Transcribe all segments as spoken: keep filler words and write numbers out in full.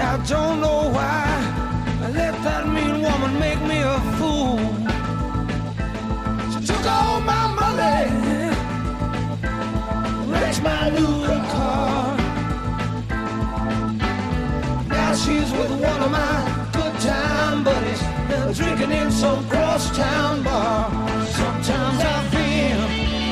I don't know why I let that mean woman make me a fool. She took all my money, wrecked my new car. Now she's with one of my good time buddies, they're drinking in some crosstown bar. Sometimes I feel,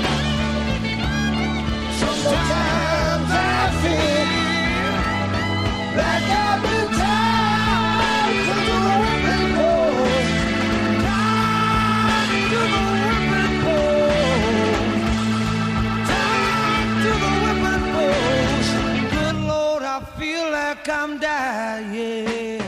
sometimes I feel like I've been tied to the whipping post, tied to the whipping post, tied to the whipping post. Good Lord, I feel like I'm dying.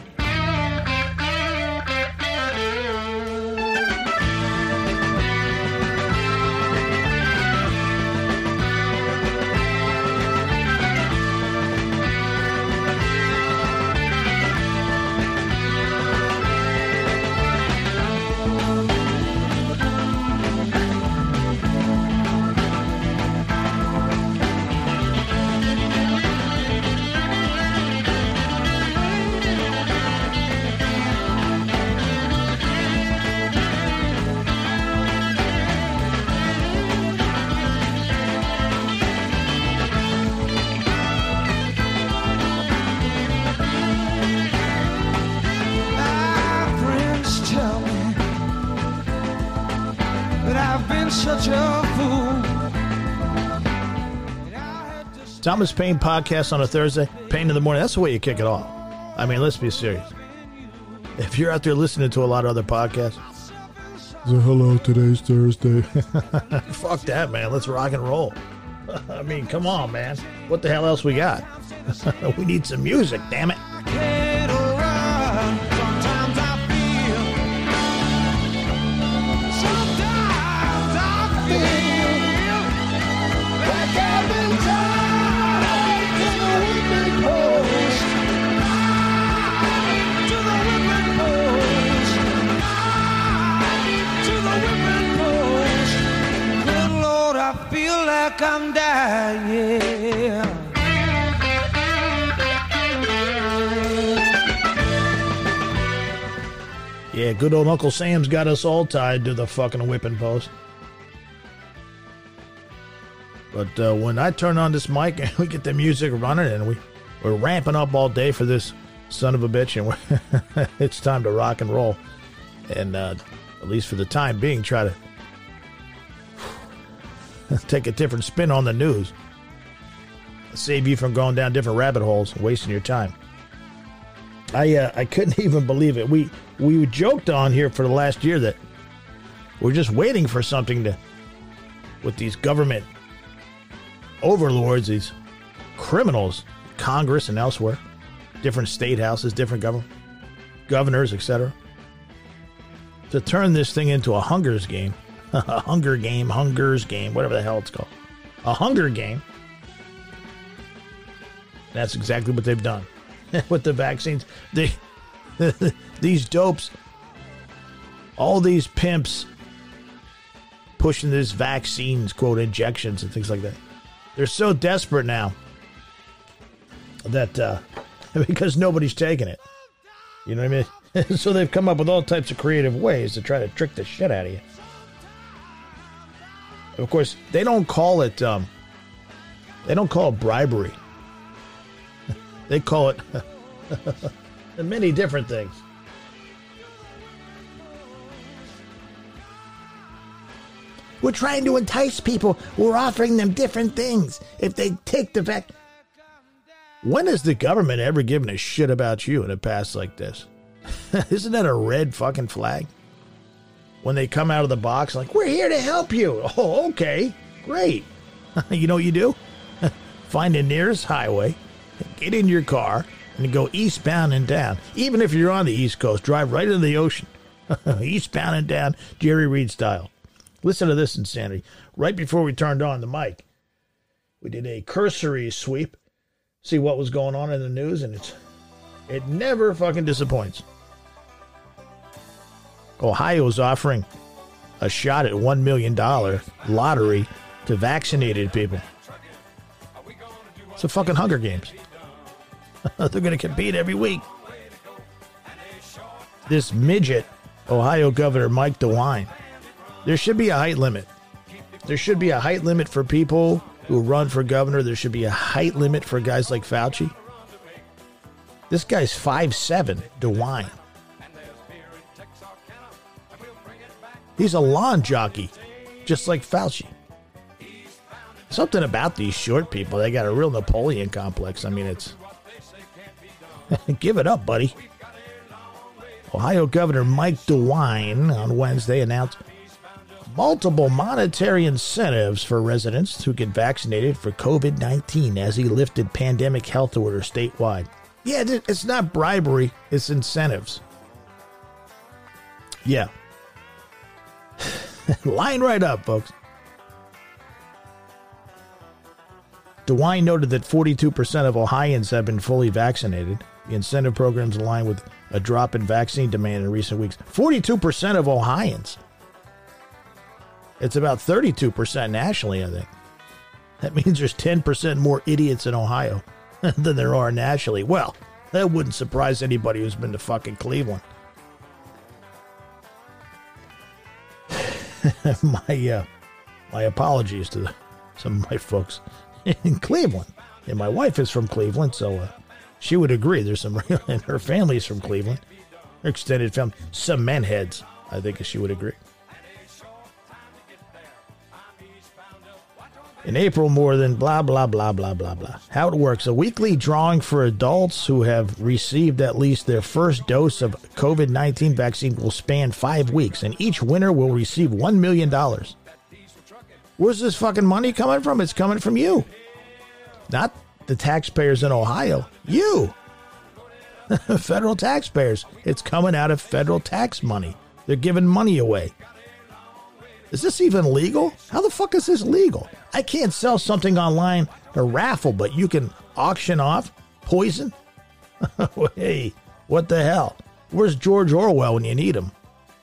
Such a fool. Thomas Paine podcast on a Thursday. Paine in the morning. That's the way you kick it off. I mean, let's be serious. If you're out there listening to a lot of other podcasts, so hello, today's Thursday. Fuck that, man. Let's rock and roll. I mean, come on, man. What the hell else we got? We need some music, damn it. I'm dying. Yeah, good old Uncle Sam's got us all tied to the fucking whipping post. But uh, when I turn on this mic and we get the music running and we, we're ramping up all day for this son of a bitch, and we're it's time to rock and roll. And uh, at least for the time being, try to take a different spin on the news. Save you from going down different rabbit holes and wasting your time. I uh, I couldn't even believe it. We we joked on here for the last year that we're just waiting for something to, with these government overlords, these criminals, Congress and elsewhere, different state houses, different government, governors, et cetera, to turn this thing into a Hunger's game. A hunger game, Hunger's game, whatever the hell it's called. A hunger game. That's exactly what they've done. With the vaccines. They, these dopes, all these pimps pushing these vaccines, quote, injections and things like that. They're so desperate now that, uh, because nobody's taking it. You know what I mean? So they've come up with all types of creative ways to try to trick the shit out of you. Of course, they don't call it, um, they don't call it bribery. They call it many different things. We're trying to entice people. We're offering them different things if they take the vac. When has the government ever given a shit about you in a past like this? Isn't that a red fucking flag? When they come out of the box, like, we're here to help you. Oh, okay, great. You know what you do? Find the nearest highway, get in your car, and go eastbound and down. Even if you're on the East Coast, drive right into the ocean. Eastbound and down, Jerry Reed style. Listen to this insanity. Right before we turned on the mic, we did a cursory sweep, see what was going on in the news, and it's it never fucking disappoints. Ohio's offering a shot at one million dollars lottery to vaccinated people. It's a fucking Hunger Games. They're going to compete every week. This midget, Ohio Governor Mike DeWine. There should be a height limit. There should be a height limit for people who run for governor. There should be a height limit for guys like Fauci. This guy's five seven, DeWine. He's a lawn jockey, just like Fauci. Something about these short people, they got a real Napoleon complex. I mean, it's... Give it up, buddy. Ohio Governor Mike DeWine on Wednesday announced multiple monetary incentives for residents who get vaccinated for covid nineteen as he lifted pandemic health orders statewide. Yeah, it's not bribery, it's incentives. Yeah. Line right up, folks. DeWine noted that forty-two percent of Ohioans have been fully vaccinated. The incentive programs align with a drop in vaccine demand in recent weeks. forty-two percent of Ohioans. It's about thirty-two percent nationally, I think. That means there's ten percent more idiots in Ohio than there are nationally. Well, that wouldn't surprise anybody who's been to fucking Cleveland. my uh, my apologies to the, some of my folks in Cleveland. And my wife is from Cleveland, so uh, she would agree. There's some real, and her family's from Cleveland. Her extended family, cement heads, I think she would agree. In April, more than blah, blah, blah, blah, blah, blah. How it works. A weekly drawing for adults who have received at least their first dose of covid nineteen vaccine will span five weeks, and each winner will receive one million dollars. Where's this fucking money coming from? It's coming from you. Not the taxpayers in Ohio. You. Federal taxpayers. It's coming out of federal tax money. They're giving money away. Is this even legal? How the fuck is this legal? I can't sell something online, a raffle, but you can auction off poison? Hey, what the hell? Where's George Orwell when you need him?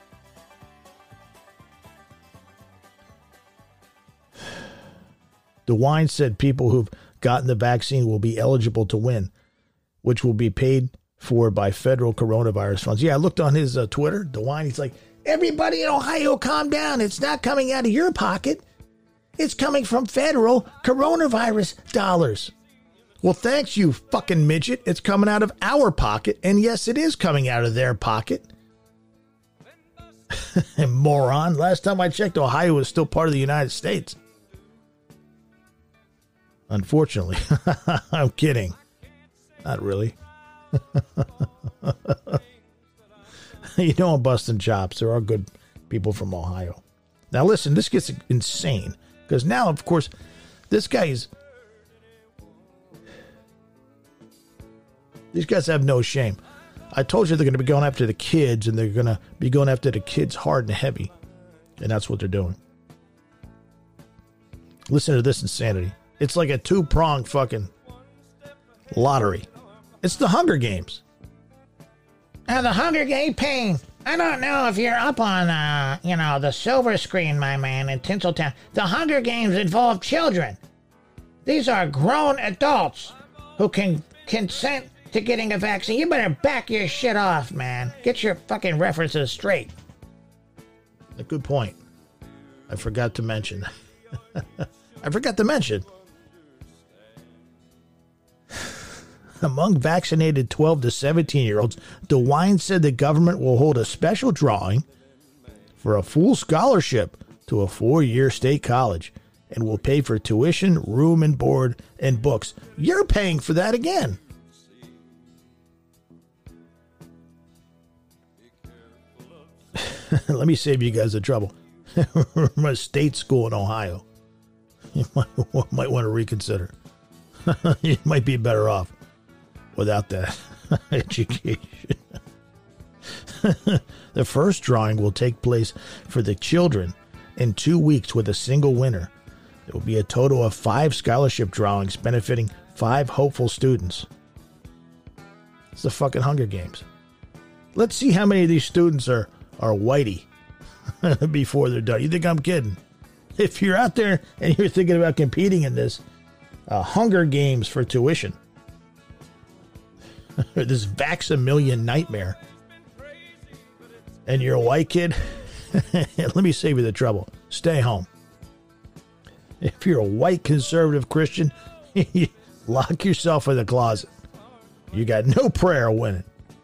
DeWine said people who've gotten the vaccine will be eligible to win, which will be paid for by federal coronavirus funds. Yeah, I looked on his uh, Twitter, DeWine. He's like, everybody in Ohio, calm down. It's not coming out of your pocket. It's coming from federal coronavirus dollars. Well, thanks, you fucking midget. It's coming out of our pocket. And yes, it is coming out of their pocket. Moron. Last time I checked, Ohio was still part of the United States. Unfortunately. I'm kidding. Not really. You know I'm busting chops. There are good people from Ohio. Now listen, this gets insane. Because now, of course, this guy is... These guys have no shame. I told you they're going to be going after the kids, and they're going to be going after the kids hard and heavy. And that's what they're doing. Listen to this insanity. It's like a two-pronged fucking lottery. It's the Hunger Games. Now, the Hunger Game pain. I don't know if you're up on, uh, you know, the silver screen, my man, in Tinseltown. The Hunger Games involve children. These are grown adults who can consent to getting a vaccine. You better back your shit off, man. Get your fucking references straight. A good point. I forgot to mention. I forgot to mention. Among vaccinated twelve to seventeen-year-olds, DeWine said the government will hold a special drawing for a full scholarship to a four-year state college and will pay for tuition, room and board, and books. You're paying for that again. Let me save you guys the trouble. From a state school in Ohio. You might, might want to reconsider. You might be better off without that education. The first drawing will take place for the children in two weeks with a single winner. There will be a total of five scholarship drawings benefiting five hopeful students. It's the fucking Hunger Games. Let's see how many of these students are, are whitey before they're done. You think I'm kidding? If you're out there and you're thinking about competing in this, uh, Hunger Games for tuition. this Vax-A-Million nightmare, and you're a white kid, let me save you the trouble. Stay home. If you're a white conservative Christian, lock yourself in the closet. You got no prayer winning.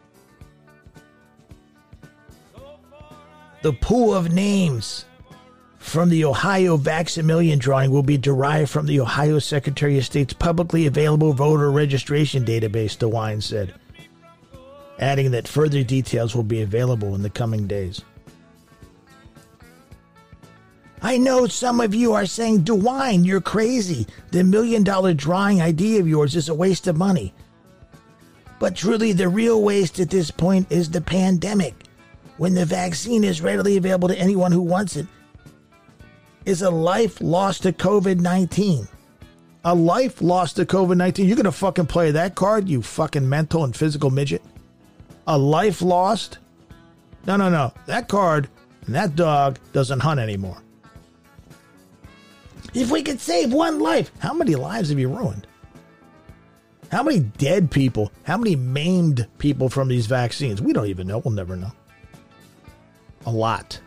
The pool of names from the Ohio Vax-A-Million drawing will be derived from the Ohio Secretary of State's publicly available voter registration database, DeWine said, adding that further details will be available in the coming days. I know some of you are saying, DeWine, you're crazy. The million dollar drawing idea of yours is a waste of money. But truly, the real waste at this point is the pandemic. When the vaccine is readily available to anyone who wants it, is a life lost to COVID nineteen. A life lost to COVID nineteen? You're going to fucking play that card, you fucking mental and physical midget? A life lost? No, no, no. That card and that dog doesn't hunt anymore. If we could save one life, how many lives have you ruined? How many dead people? How many maimed people from these vaccines? We don't even know. We'll never know. A lot.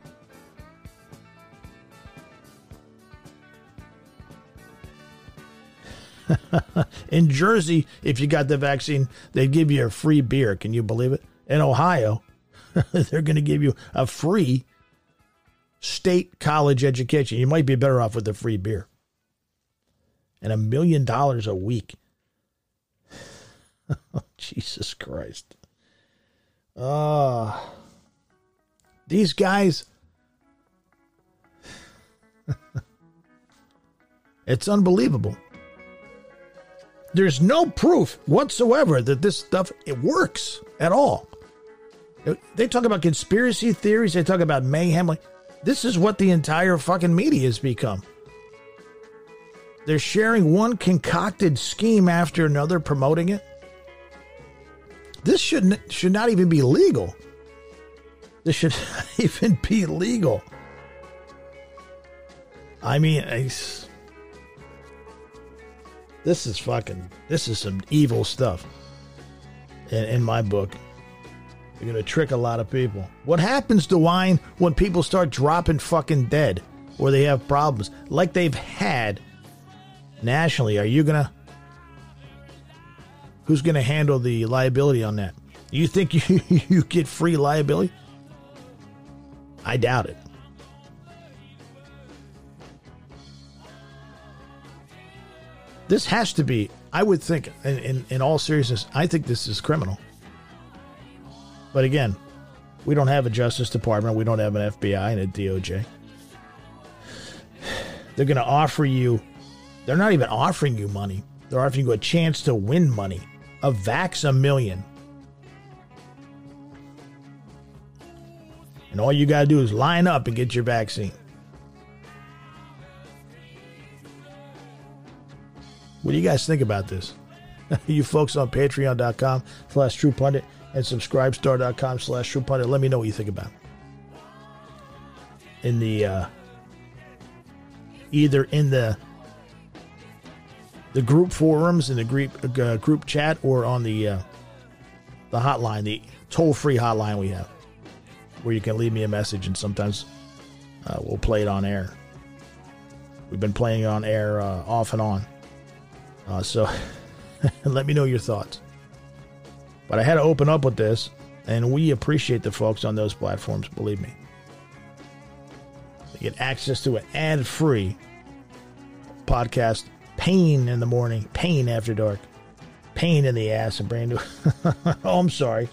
In Jersey, if you got the vaccine, they'd give you a free beer. Can you believe it? In Ohio, they're going to give you a free state college education. You might be better off with the free beer. And a million dollars a week. Oh, Jesus Christ. Oh, these guys. It's unbelievable. There's no proof whatsoever that this stuff, it works at all. They talk about conspiracy theories. They talk about mayhem. Like, this is what the entire fucking media has become. They're sharing one concocted scheme after another, promoting it. This should should not even be legal. This should not even be legal. I mean, I, this is fucking, this is some evil stuff. In, in my book, you're going to trick a lot of people. What happens, DeWine, when people start dropping fucking dead or they have problems like they've had nationally? Are you going to, who's going to handle the liability on that? You think you, you get free liability? I doubt it. This has to be, I would think, in, in, in all seriousness, I think this is criminal. But again, we don't have a Justice Department. We don't have an F B I and a D O J. They're going to offer you, they're not even offering you money. They're offering you a chance to win money. A Vax-A-Million. And all you got to do is line up and get your vaccine. What do you guys think about this? You folks on patreon.com slash True Pundit and subscribestar.com slash True Pundit. Let me know what you think about it. In the, uh, either in the, the group forums, in the group, uh, group chat, or on the, uh, the hotline, the toll-free hotline we have, where you can leave me a message and sometimes uh, we'll play it on air. We've been playing it on air uh, off and on. Uh, so let me know your thoughts. But I had to open up with this, and we appreciate the folks on those platforms, believe me. They get access to an ad-free podcast, Pain in the Morning, Pain After Dark, Pain in the Ass, and brand new. Oh, I'm sorry.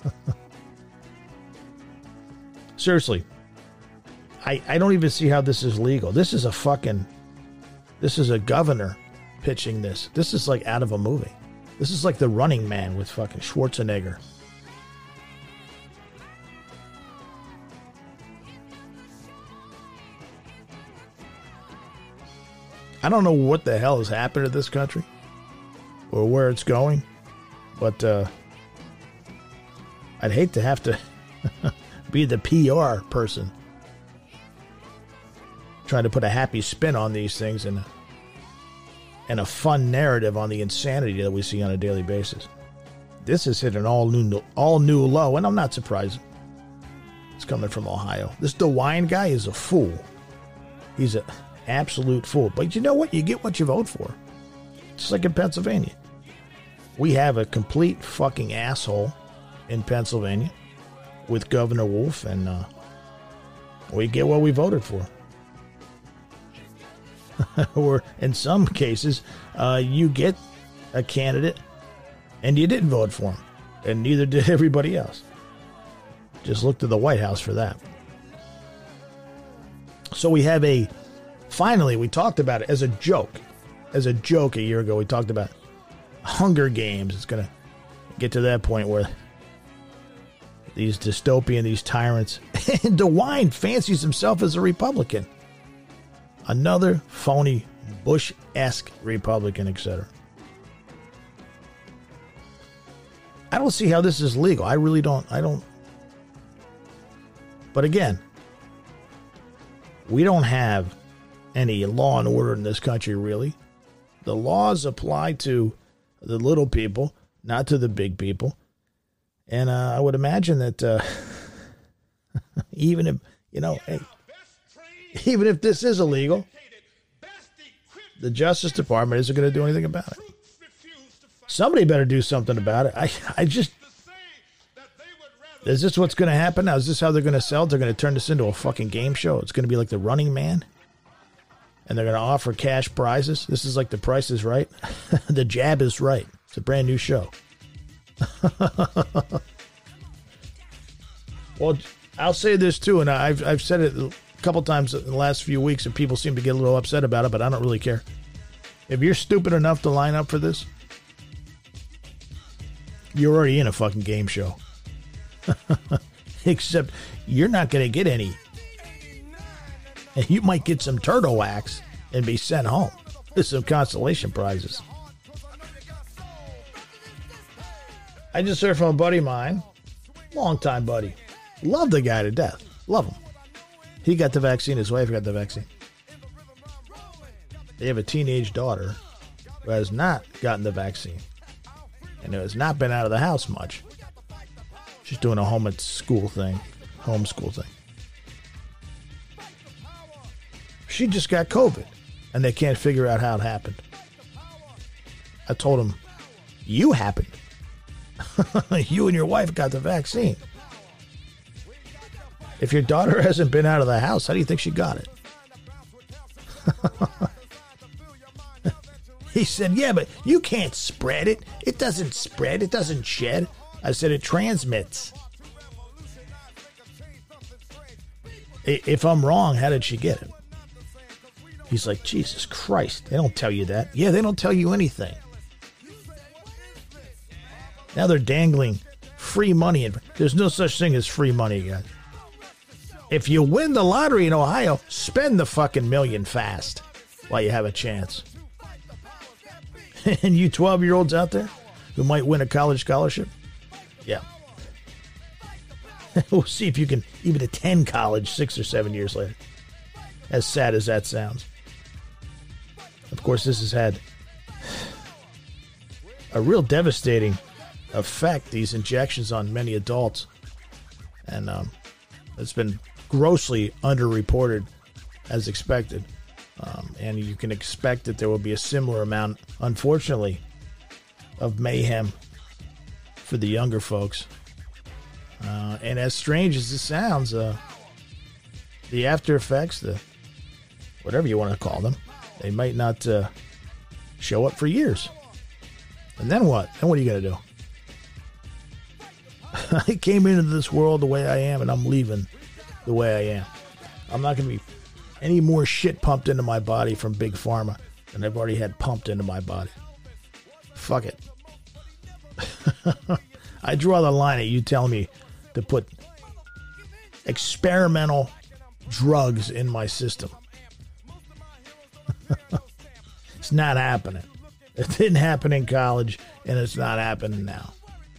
Seriously, I, I don't even see how this is legal. This is a fucking, this is a governor pitching this. This is like out of a movie. This is like The Running Man with fucking Schwarzenegger. I don't know what the hell has happened to this country or where it's going, but uh, I'd hate to have to be the P R person trying to put a happy spin on these things and and a fun narrative on the insanity that we see on a daily basis. this has hit an all new, all new low, and I'm not surprised. It's coming from Ohio. This DeWine guy is a fool. He's an absolute fool. But you know what? You get what you vote for. Just like in Pennsylvania. We have a complete fucking asshole in Pennsylvania with Governor Wolf, and uh, we get what we voted for. Or in some cases, uh, you get a candidate and you didn't vote for him, and neither did everybody else. Just look to the White House for that. So we have a, finally, we talked about it as a joke. As a joke a year ago, we talked about Hunger Games. It's going to get to that point where these dystopian, these tyrants, and DeWine fancies himself as a Republican. Another phony, Bush-esque Republican, et cetera. I don't see how this is legal. I really don't. I don't. But again, we don't have any law and order in this country, really. The laws apply to the little people, not to the big people. And uh, I would imagine that uh, even if, you know, hey, even if this is illegal, the Justice Department isn't going to do anything about it. Somebody better do something about it. I, I just... Is this what's going to happen now? Is this how they're going to sell it? They're going to turn this into a fucking game show. It's going to be like The Running Man. And they're going to offer cash prizes. This is like The Price is Right. The Jab is Right. It's a brand new show. Well, I'll say this too, and I've I've said it a couple times in the last few weeks, and people seem to get a little upset about it, but I don't really care. If you're stupid enough to line up for this, you're already in a fucking game show. Except you're not going to get any. And you might get some turtle wax and be sent home with some consolation prizes. I just heard from a buddy of mine, longtime buddy. Love the guy to death. Love him. He got the vaccine. His wife got the vaccine. They have a teenage daughter who has not gotten the vaccine and who has not been out of the house much. She's doing a home at school thing, homeschool thing. She just got COVID, and they can't figure out how it happened. I told him, you happened. You and your wife got the vaccine. If your daughter hasn't been out of the house, how do you think she got it? He said, yeah, but you can't spread it. It doesn't spread. It doesn't shed. I said, it transmits. If I'm wrong, how did she get it? He's like, Jesus Christ, they don't tell you that. Yeah, they don't tell you anything. Now they're dangling free money. In, there's no such thing as free money, guys. If you win the lottery in Ohio, spend the fucking million fast while you have a chance. And you twelve-year-olds out there who might win a college scholarship, yeah. We'll see if you can even attend college six or seven years later. As sad as that sounds. Of course, this has had a real devastating effect, these injections, on many adults. And um, it's been grossly underreported as expected. Um, and you can expect that there will be a similar amount, unfortunately, of mayhem for the younger folks. Uh, and as strange as this sounds, uh, the after effects, the whatever you want to call them, they might not uh, show up for years. And then what? Then what are you going to do? I came into this world the way I am, and I'm leaving the way I am. I'm not going to be any more shit pumped into my body from Big Pharma than I've already had pumped into my body. Fuck it. I draw the line at you telling me to put experimental drugs in my system. It's not happening. It didn't happen in college, and it's not happening now.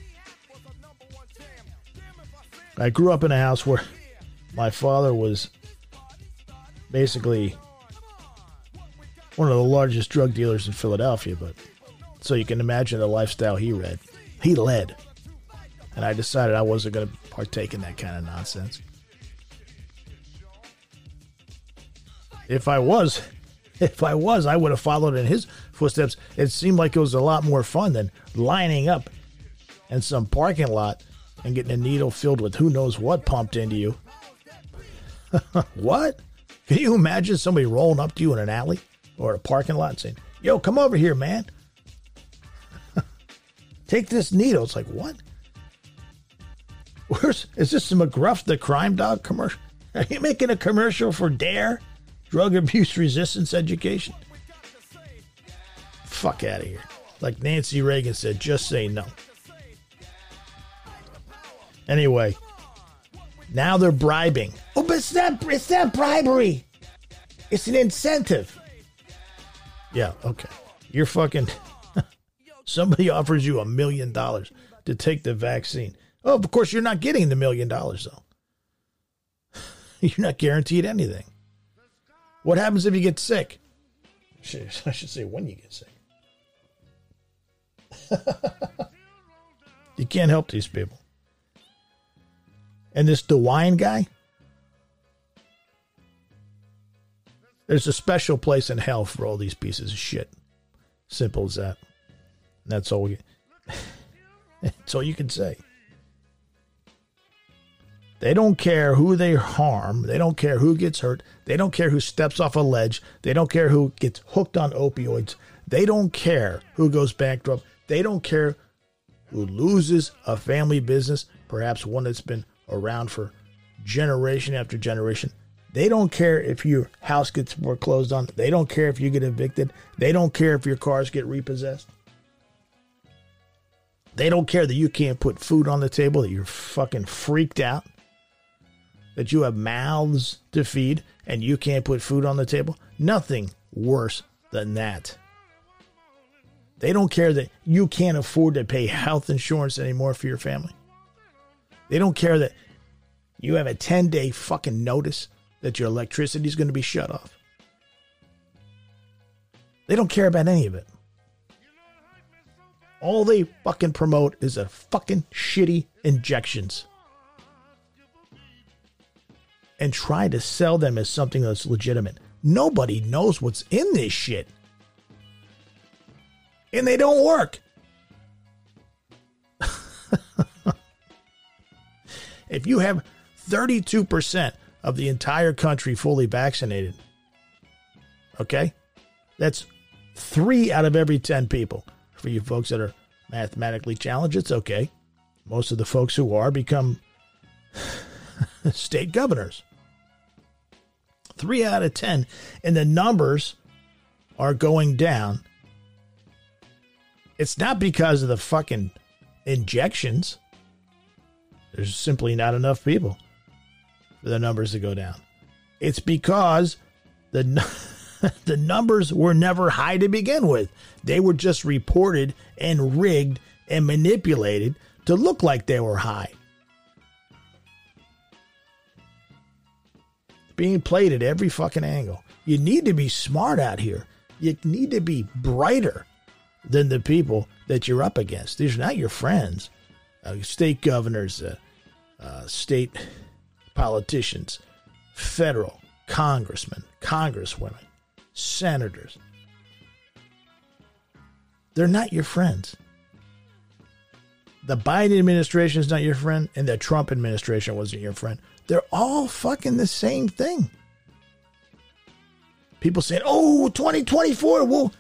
I grew up in a house where my father was basically one of the largest drug dealers in Philadelphia, but so you can imagine the lifestyle he read, He led. And I decided I wasn't going to partake in that kind of nonsense. If I was, if I was, I would have followed in his footsteps. It seemed like it was a lot more fun than lining up in some parking lot and getting a needle filled with who knows what pumped into you. What? Can you imagine somebody rolling up to you in an alley or a parking lot and saying, yo, come over here, man. Take this needle. It's like, what? Where's, is this some McGruff the Crime Dog commercial? Are you making a commercial for DARE? Drug Abuse Resistance Education? Fuck out of here. Like Nancy Reagan said, just say no. Anyway, now they're bribing. Oh, but it's not, it's not bribery. It's an incentive. Yeah, okay. You're fucking... Somebody offers you a million dollars to take the vaccine. Oh, of course, you're not getting the million dollars, though. You're not guaranteed anything. What happens if you get sick? I should say when you get sick. You can't help these people. And this DeWine guy, there's a special place in hell for all these pieces of shit. Simple as that. And that's all we that's all you can say. They don't care who they harm. They don't care who gets hurt. They don't care who steps off a ledge. They don't care who gets hooked on opioids. They don't care who goes bankrupt. They don't care who loses a family business, perhaps one that's been around for generation after generation. They don't care if your house gets foreclosed on. They don't care if you get evicted. They don't care if your cars get repossessed. They don't care that you can't put food on the table, that you're fucking freaked out, that you have mouths to feed and you can't put food on the table. Nothing worse than that. They don't care that you can't afford to pay health insurance anymore for your family. They don't care that you have a ten-day fucking notice that your electricity is going to be shut off. They don't care about any of it. All they fucking promote is a fucking shitty injections. And try to sell them as something that's legitimate. Nobody knows what's in this shit. And they don't work. If you have thirty-two percent of the entire country fully vaccinated, okay, that's three out of every ten people. For you folks that are mathematically challenged, it's okay. Most of the folks who are become state governors. Three out of ten. And the numbers are going down. It's not because of the fucking injections. There's simply not enough people for the numbers to go down. It's because the the numbers were never high to begin with. They were just reported and rigged and manipulated to look like they were high. Being played at every fucking angle. You need to be smart out here. You need to be brighter than the people that you're up against. These are not your friends. Uh, state governors, uh, uh, state politicians, federal, congressmen, congresswomen, senators. They're not your friends. The Biden administration is not your friend, and the Trump administration wasn't your friend. They're all fucking the same thing. People saying, oh, twenty twenty-four, we'll,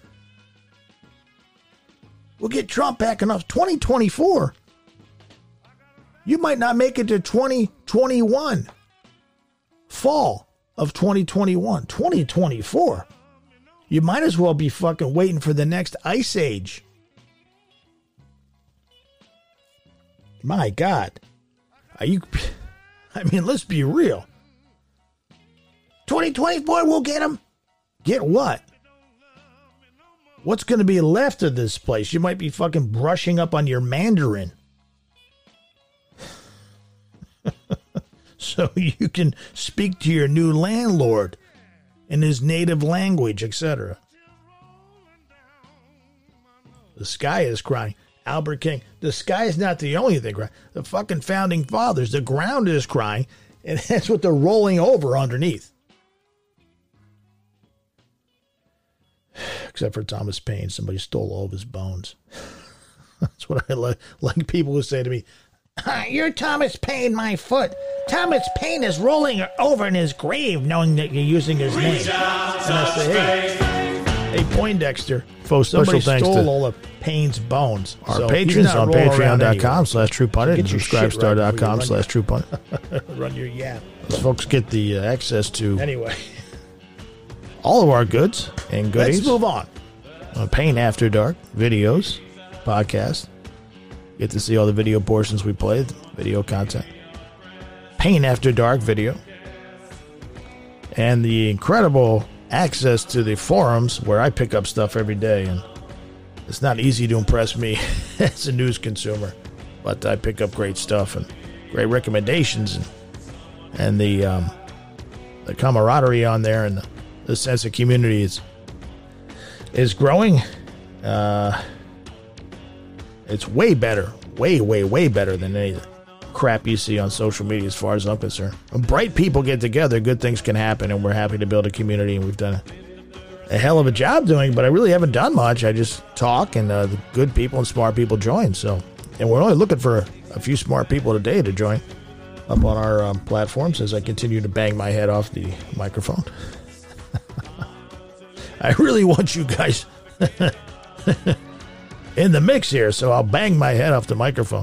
we'll get Trump back enough. twenty twenty-four? You might not make it to twenty twenty-one. Fall of twenty twenty-one. twenty twenty-four. You might as well be fucking waiting for the next ice age. My God. Are you... I mean, let's be real. twenty twenty-four, we'll get him. Get what? What's going to be left of this place? You might be fucking brushing up on your Mandarin. So you can speak to your new landlord in his native language, et cetera. The sky is crying. Albert King. The sky is not the only thing crying. The fucking founding fathers, the ground is crying, and that's what they're rolling over underneath. Except for Thomas Paine. Somebody stole all of his bones. That's what I like. Like people who say to me, "You're Thomas Paine, my foot." Thomas Paine is rolling over in his grave knowing that you're using his name. And I say, hey, hey, Poindexter, Folks, somebody special thanks stole to all of Payne's bones. our So he's patrons not on rolling around patreon.com anywhere. slash true punted So and get your shit right subscribestar.com before you slash true punted. Run your yap. Those folks get the uh, access to Anyway, all of our goods and goodies. let's move on. Uh, Pain After Dark videos, podcast. Get to see all the video portions we played, video content. Pain After Dark video. And the incredible access to the forums where I pick up stuff every day. And it's not easy to impress me as a news consumer, but I pick up great stuff and great recommendations. And, and the, um, the camaraderie on there and the, the sense of community is is growing. Uh, it's way better, way, way, way better than any crap you see on social media as far as I'm concerned. When bright people get together, good things can happen, and we're happy to build a community, and we've done a, a hell of a job doing it, but I really haven't done much. I just talk, and uh, the good people and smart people join. So, and we're only looking for a, a few smart people today to join up on our um, platforms as I continue to bang my head off the microphone. I really want you guys in the mix here, so I'll bang my head off the microphone.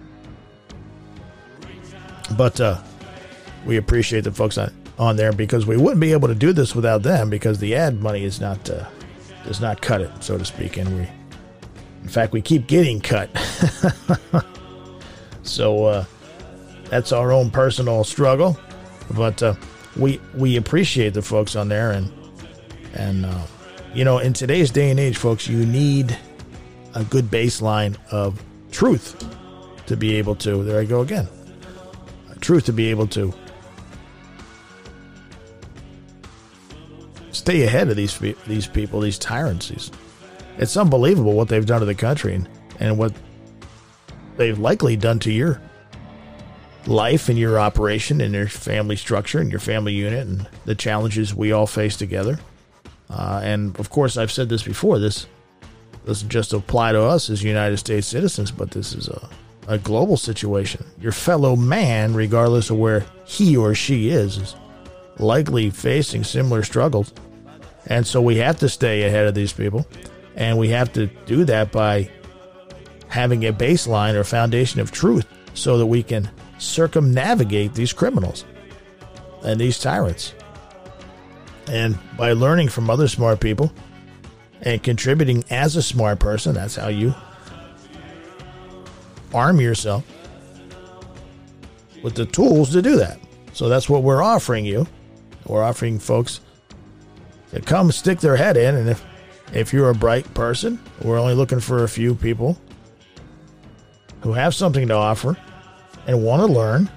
But uh, we appreciate the folks on, on there because we wouldn't be able to do this without them because the ad money is not uh, does not cut it, so to speak, and we, in fact, we keep getting cut. So uh, that's our own personal struggle, but uh, we we appreciate the folks on there and. And, uh, you know, in today's day and age, folks, you need a good baseline of truth to be able to, there I go again, truth to be able to stay ahead of these these people, these tyrants. These, it's unbelievable what they've done to the country and, and what they've likely done to your life and your operation and your family structure and your family unit and the challenges we all face together. Uh, and, of course, I've said this before. This doesn't just apply to us as United States citizens, but this is a, a global situation. Your fellow man, regardless of where he or she is, is likely facing similar struggles. And so we have to stay ahead of these people. And we have to do that by having a baseline or foundation of truth so that we can circumnavigate these criminals and these tyrants. And by learning from other smart people and contributing as a smart person, that's how you arm yourself with the tools to do that. So that's what we're offering you. We're offering folks to come stick their head in. And if, if you're a bright person, we're only looking for a few people who have something to offer and want to learn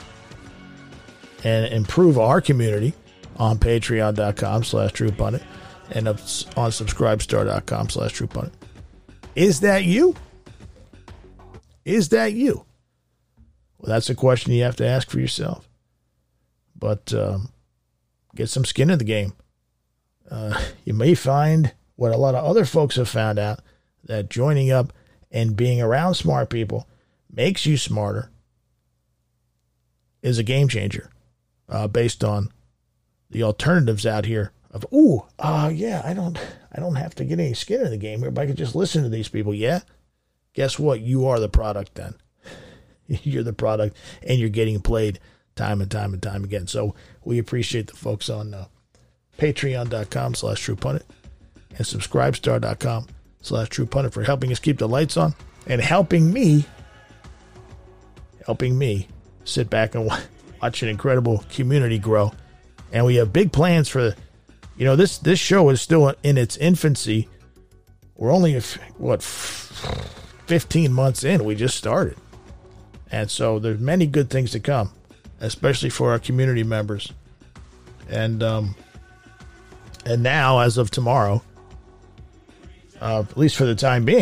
and improve our community. On patreon.com slash truepunit and on subscribestar.com slash truepunit. Is that you? Is that you? Well, that's a question you have to ask for yourself. But um, get some skin in the game. Uh, you may find what a lot of other folks have found out, that joining up and being around smart people makes you smarter, is a game changer uh, based on the alternatives out here of, ooh, uh, yeah, I don't, I don't have to get any skin in the game here, but I can just listen to these people. Yeah. Guess what? You are the product then. You're the product and you're getting played time and time and time again. So we appreciate the folks on uh, patreon.com slash truepunit and subscribestar.com slash truepunit for helping us keep the lights on and helping me, helping me sit back and watch an incredible community grow. And we have big plans for, you know, this, this show is still in its infancy. We're only, what, fifteen months in. We just started. And so there's many good things to come, especially for our community members. And, um, and now, as of tomorrow, uh, at least for the time being,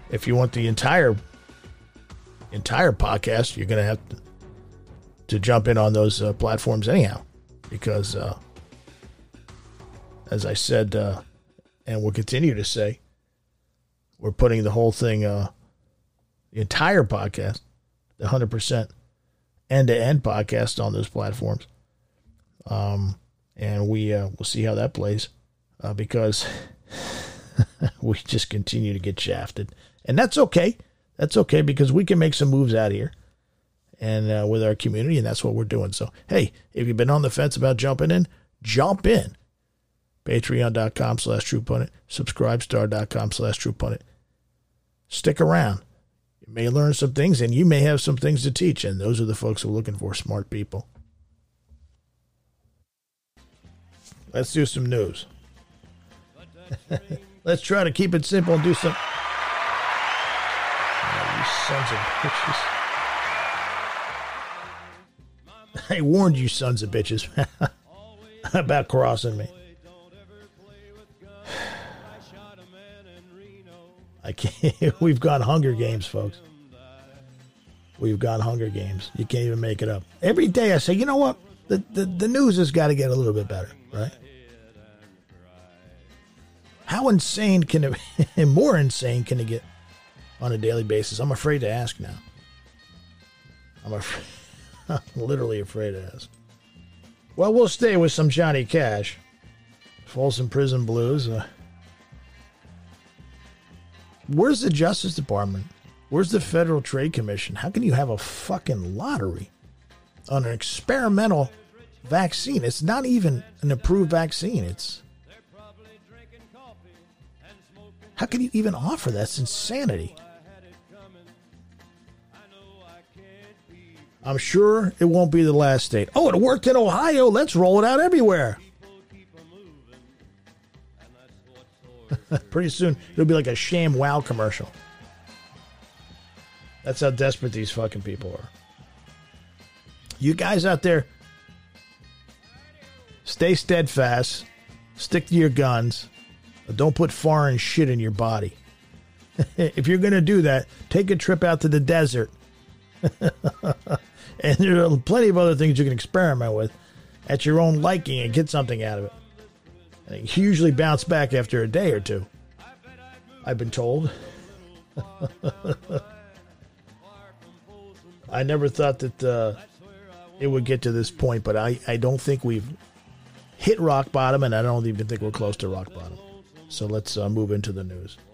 if you want the entire entire podcast, you're going to have to, to jump in on those uh, platforms anyhow, because uh, as I said, uh, and will continue to say, we're putting the whole thing, uh, the entire podcast, the one hundred percent end-to-end podcast on those platforms. Um, and we uh, we'll see how that plays, uh, because we just continue to get shafted. And that's okay. That's okay, because we can make some moves out here and uh, with our community, and that's what we're doing. So, hey, if you've been on the fence about jumping in, jump in. Patreon.com slash TruePundit, Subscribestar.com slash TruePundit. Stick around. You may learn some things, and you may have some things to teach, and those are the folks who are looking for smart people. Let's do some news. Let's try to keep it simple and do some... Oh, you sons of bitches. I warned you sons of bitches about crossing me. I can't. We've got Hunger Games, folks. We've got Hunger Games. You can't even make it up. Every day I say, you know what? The, the, the news has got to get a little bit better, right? How insane can it, and more insane can it get on a daily basis? I'm afraid to ask now. I'm, afraid, I'm literally afraid to ask. Well, we'll stay with some Johnny Cash. Folsom Prison Blues. Uh, where's the Justice Department? Where's the Federal Trade Commission? How can you have a fucking lottery on an experimental vaccine? It's not even an approved vaccine. It's... How can you even offer that? It's insanity. I'm sure it won't be the last state. Oh, it worked in Ohio. Let's roll it out everywhere. Pretty soon, it'll be like a sham wow commercial. That's how desperate these fucking people are. You guys out there, stay steadfast. Stick to your guns. Don't put foreign shit in your body. If you're going to do that, take a trip out to the desert. And there are plenty of other things you can experiment with at your own liking and get something out of it. And you usually bounce back after a day or two, I've been told. I never thought that uh, it would get to this point, but I, I don't think we've hit rock bottom, and I don't even think we're close to rock bottom. So let's uh, move into the news.